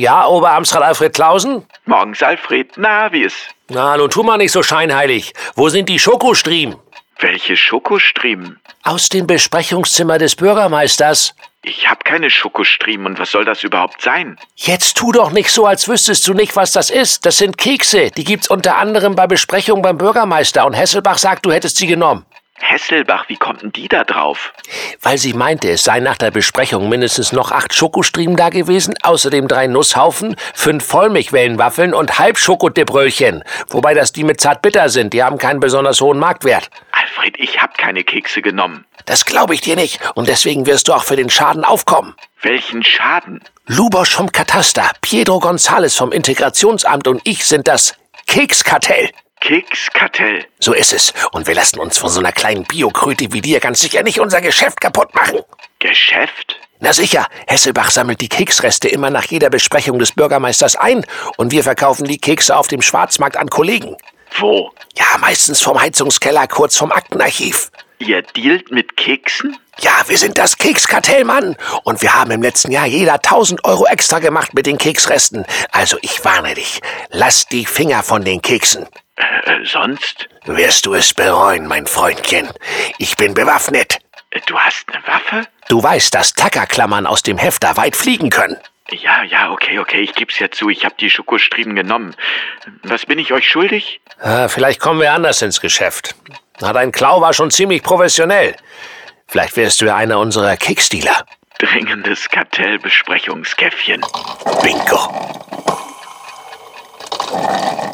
Ja, Oberamtsrat Alfred Clausen? Morgens, Alfred. Na, wie ist? Na, nun tu mal nicht so scheinheilig. Wo sind die Schokostriemen? Welche Schokostriemen? Aus dem Besprechungszimmer des Bürgermeisters. Ich hab keine Schokostriemen und was soll das überhaupt sein? Jetzt tu doch nicht so, als wüsstest du nicht, was das ist. Das sind Kekse. Die gibt's unter anderem bei Besprechungen beim Bürgermeister. Und Hesselbach sagt, du hättest sie genommen. Hesselbach, wie kommt denn die da drauf? Weil sie meinte, es seien nach der Besprechung mindestens noch 8 Schokostriemen da gewesen, außerdem 3 Nusshaufen, 5 Vollmilchwellenwaffeln und Halbschokodibröllchen. Wobei das die mit Zartbitter sind, die haben keinen besonders hohen Marktwert. Alfred, ich hab keine Kekse genommen. Das glaube ich dir nicht und deswegen wirst du auch für den Schaden aufkommen. Welchen Schaden? Lubosch vom Kataster, Pedro González vom Integrationsamt und ich sind das Kekskartell. Kekskartell. So ist es. Und wir lassen uns von so einer kleinen Biokröte wie dir ganz sicher nicht unser Geschäft kaputt machen. Geschäft? Na sicher, Hesselbach sammelt die Keksreste immer nach jeder Besprechung des Bürgermeisters ein und wir verkaufen die Kekse auf dem Schwarzmarkt an Kollegen. Wo? Ja, meistens vom Heizungskeller, kurz vom Aktenarchiv. Ihr dealt mit Keksen? Ja, wir sind das Kekskartell, Mann. Und wir haben im letzten Jahr jeder 1000 Euro extra gemacht mit den Keksresten. Also ich warne dich, lass die Finger von den Keksen. Sonst? Wirst du es bereuen, mein Freundchen. Ich bin bewaffnet. Du hast eine Waffe? Du weißt, dass Tackerklammern aus dem Hefter weit fliegen können. Ja, okay, ich geb's ja zu. Ich hab die Schokostriemen genommen. Was bin ich euch schuldig? Vielleicht kommen wir anders ins Geschäft. Na, dein Klau war schon ziemlich professionell. Vielleicht wärst du ja einer unserer Keksdealer. Dringendes Kartellbesprechungskäffchen. Bingo.